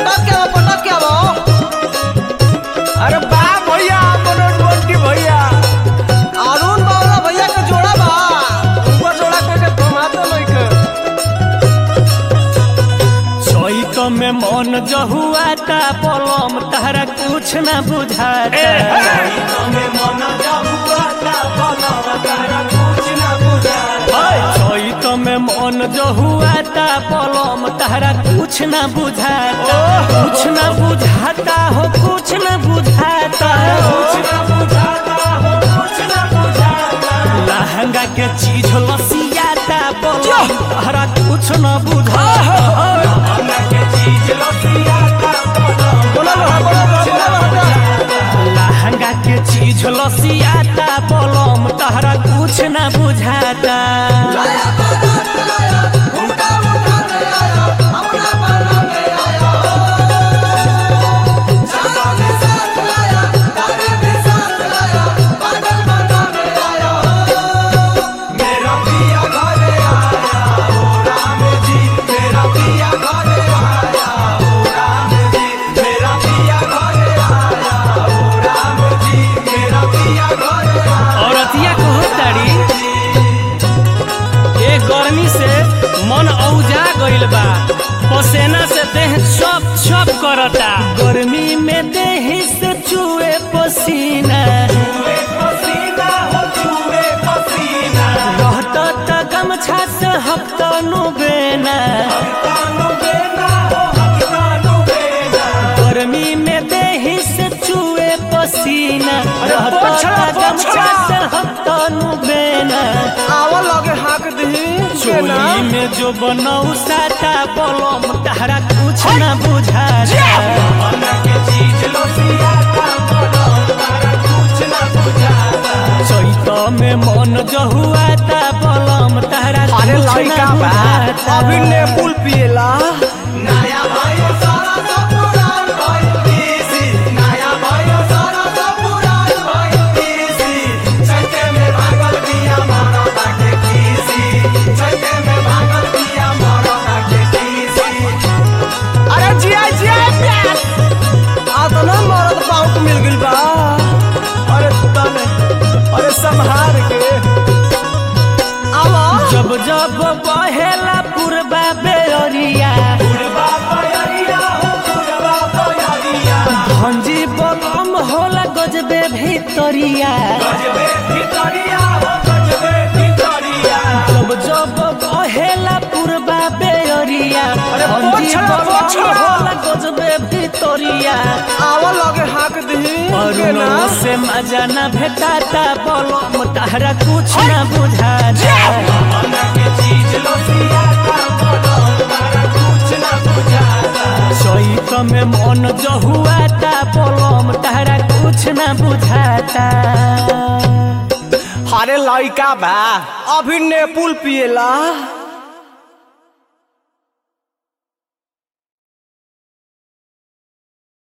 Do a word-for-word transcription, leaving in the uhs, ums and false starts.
पटक के आओ पटक के आओ। अरे बा भैया मनोज मोटी भैया अरुण बावला भैया के जोड़ा बा ऊपर जोड़ा के कमातो नहीं के चैत में मन जहुआता पलम तहरा कुछ न बुझाता चैत में मन जहुआता पलम तहरा कुछ न बुझाता चैत में मन जहुआता पलम तहरा कुछ न बुझाता कुछ न बुझाता हो कुछ न बुझाता कुछ न बुझाता हो कुछ न बुझाता लहंगा के चीज लसियाता पलम तहरा कुछ न बुझाता लहंगा के चीज लसियाता पलम बोला बोला बोला बोला लहंगा के चीज लसियाता पलम तहरा कुछ न बुझाता औरतिया कहताड़ी ए गर्मी से मन औजा गइल बा पसेना से देह चप चप करता गर्मी में देह से चुए पसीना चुए पसीना हो चुए पसीना रहता त गमछा से हफ्तनु बेना तानु बेना हो तानु बेना गर्मी में देह से चुए पसीना रहता पोछड़ा, त गमछा पोछड़ा। से हफ्तनु बेना आवा लगे हाक दही केना चोली में जो बनऊ साता पलम तहरा कुछ न बुझाता लहंगा के चीज लसियाता पलम तहरा कुछ न बुझाता चैत में मन जहुआता पलम तहरा अरे कुछ न लड़का बा बुझाता अभी ने पुल पिएला नया भयो सारा सब पुरान भयो तीसी नया भयो सारा सब पुरान भयो तीसी चैते में भागल बिया मारा ताके कीसी चैते में भागल बिया मारा ताके कीसी अरे जिया जिया प्यास आ तो ना मरद पाउट मिल गइल बा। अरे तने अरे संहार के आवा जब जब बहेला पुरबा बेअरिया पुरबा पयरिया हो पुरबा पयरिया भंजी बलम होला गजबे भीतरिया गजबे भितरिया हो गजबे भितरिया जब जब बहेला पुरबा बेअरिया भंजी पोछड़ा, बलम पोछड़ा। होला गजबे भीतरिया आवा लगे हाक दही केना अरुणों से मजा न भेटाता पलम तहरा कुछ न बुझाता लहंगा के चीज लसियाता पलम तहरा कुछ न बुझाता चैत में मन जहुआता पलम तहरा कुछ न बुझाता अरे लड़का बा अभी ने पुल पिएला।